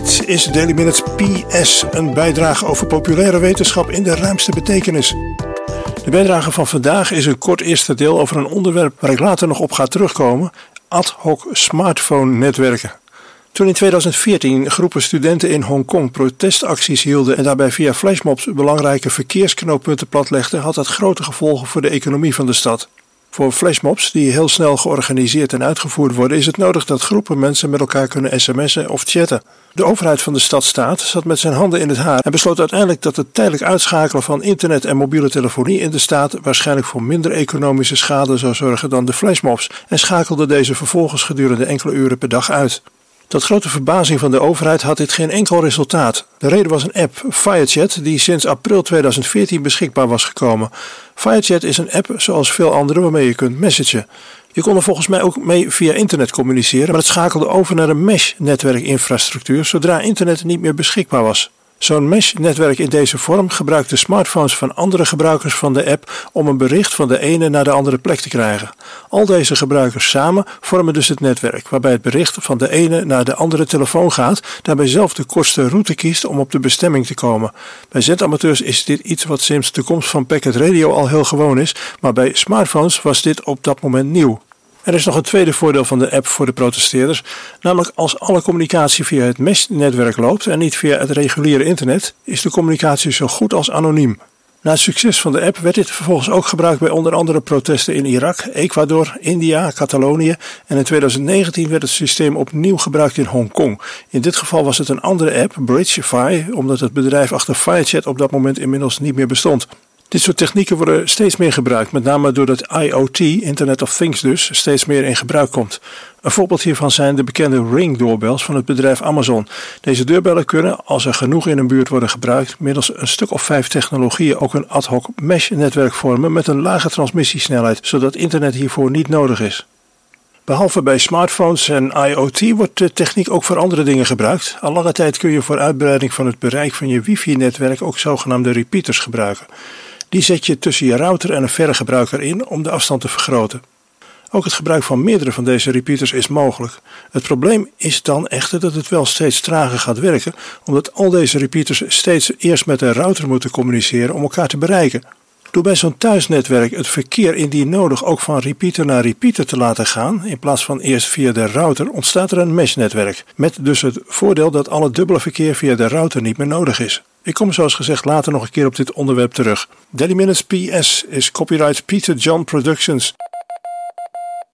Dit is Daily Minutes PS, een bijdrage over populaire wetenschap in de ruimste betekenis. De bijdrage van vandaag is een kort eerste deel over een onderwerp waar ik later nog op ga terugkomen: ad hoc smartphone-netwerken. Toen in 2014 groepen studenten in Hongkong protestacties hielden en daarbij via flashmobs belangrijke verkeersknooppunten platlegden, had dat grote gevolgen voor de economie van de stad. Voor flashmobs, die heel snel georganiseerd en uitgevoerd worden, is het nodig dat groepen mensen met elkaar kunnen sms'en of chatten. De overheid van de stadstaat zat met zijn handen in het haar en besloot uiteindelijk dat het tijdelijk uitschakelen van internet en mobiele telefonie in de staat waarschijnlijk voor minder economische schade zou zorgen dan de flashmobs en schakelde deze vervolgens gedurende enkele uren per dag uit. Tot grote verbazing van de overheid had dit geen enkel resultaat. De reden was een app, FireChat, die sinds april 2014 beschikbaar was gekomen. FireChat is een app zoals veel andere waarmee je kunt messagen. Je kon er volgens mij ook mee via internet communiceren, maar het schakelde over naar een mesh-netwerkinfrastructuur zodra internet niet meer beschikbaar was. Zo'n mesh-netwerk in deze vorm gebruikt de smartphones van andere gebruikers van de app om een bericht van de ene naar de andere plek te krijgen. Al deze gebruikers samen vormen dus het netwerk, waarbij het bericht van de ene naar de andere telefoon gaat, daarbij zelf de kortste route kiest om op de bestemming te komen. Bij zendamateurs is dit iets wat sinds de komst van packet radio al heel gewoon is, maar bij smartphones was dit op dat moment nieuw. Er is nog een tweede voordeel van de app voor de protesteerders, namelijk als alle communicatie via het mesh-netwerk loopt en niet via het reguliere internet, is de communicatie zo goed als anoniem. Na het succes van de app werd dit vervolgens ook gebruikt bij onder andere protesten in Irak, Ecuador, India, Catalonië en in 2019 werd het systeem opnieuw gebruikt in Hongkong. In dit geval was het een andere app, Bridgefy, omdat het bedrijf achter FireChat op dat moment inmiddels niet meer bestond. Dit soort technieken worden steeds meer gebruikt, met name doordat IoT, Internet of Things dus, steeds meer in gebruik komt. Een voorbeeld hiervan zijn de bekende Ring-doorbels van het bedrijf Amazon. Deze deurbellen kunnen, als er genoeg in een buurt worden gebruikt, middels een stuk of 5 technologieën ook een ad hoc mesh-netwerk vormen met een lage transmissiesnelheid, zodat internet hiervoor niet nodig is. Behalve bij smartphones en IoT wordt de techniek ook voor andere dingen gebruikt. Al lange tijd kun je voor uitbreiding van het bereik van je wifi-netwerk ook zogenaamde repeaters gebruiken. Die zet je tussen je router en een verre gebruiker in om de afstand te vergroten. Ook het gebruik van meerdere van deze repeaters is mogelijk. Het probleem is dan echter dat het wel steeds trager gaat werken, omdat al deze repeaters steeds eerst met een router moeten communiceren om elkaar te bereiken. Door bij zo'n thuisnetwerk het verkeer indien nodig ook van repeater naar repeater te laten gaan, in plaats van eerst via de router, ontstaat er een meshnetwerk. Met dus het voordeel dat alle dubbele verkeer via de router niet meer nodig is. Ik kom zoals gezegd later nog een keer op dit onderwerp terug. Daily Minutes PS is copyright Peter John Productions.